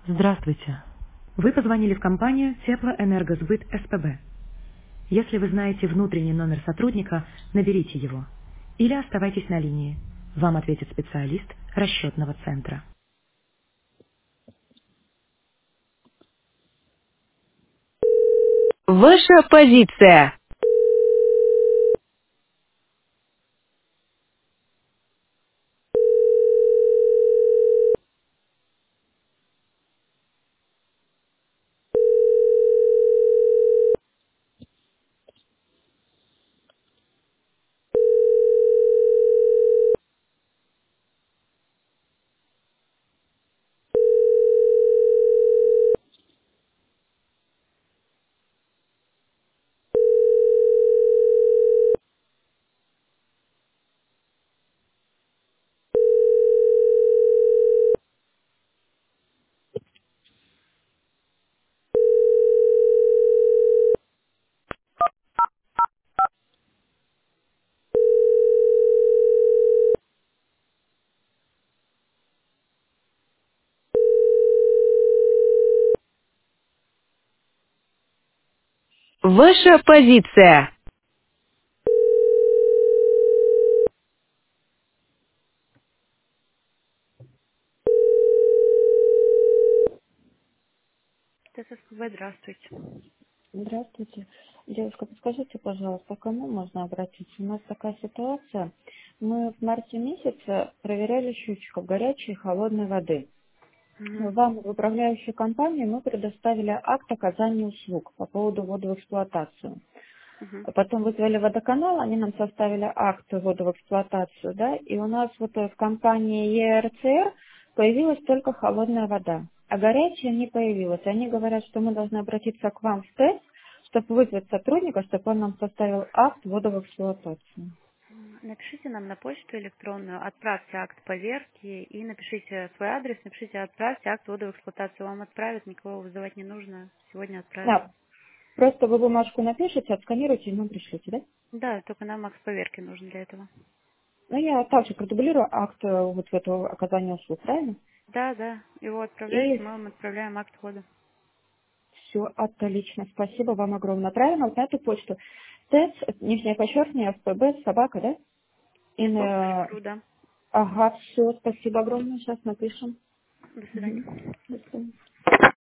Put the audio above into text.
Здравствуйте. Вы позвонили в компанию Теплоэнергосбыт СПБ. Если вы знаете внутренний номер сотрудника, наберите его. Или оставайтесь на линии. Вам ответит специалист расчетного центра. Ваша позиция. Ваша позиция. ТССПБ, здравствуйте. Здравствуйте. Девушка, подскажите, пожалуйста, к кому можно обратиться? У нас такая ситуация. Мы в марте месяце проверяли счетчиков горячей и холодной воды. Мгм, Вам, в управляющей компании, мы предоставили акт оказания услуг по поводу ввода в эксплуатацию. мгм. А потом вызвали водоканал, они нам составили акт ввода в эксплуатацию, да, и у нас вот в компании ЕРЦР появилась только холодная вода, а горячая не появилась. Они говорят, что мы должны обратиться к вам в ТЭС, чтобы вызвать сотрудника, чтобы он нам составил акт ввода в эксплуатацию. Напишите нам на почту электронную, отправьте акт поверки и напишите свой адрес, напишите отправьте акт ввода в эксплуатацию. Вам отправят, никого вызывать не нужно, сегодня отправят. Да, просто вы бумажку напишите, отсканируйте и нам пришлите, да? Да, только нам акт поверки нужен для этого. Ну, я также продублирую акт вот этого оказания услуг, правильно? Да, да, его отправляйте, И мы вам отправляем акт ввода. все отлично. Спасибо вам огромное. Правильно, вот на эту почту. ТЭЦ, нижнее подчеркивание, ФПБ, собака, да? И на... Info.ru, да. Ага, все, спасибо огромное. Сейчас напишем. До Мгм. свидания. До свидания.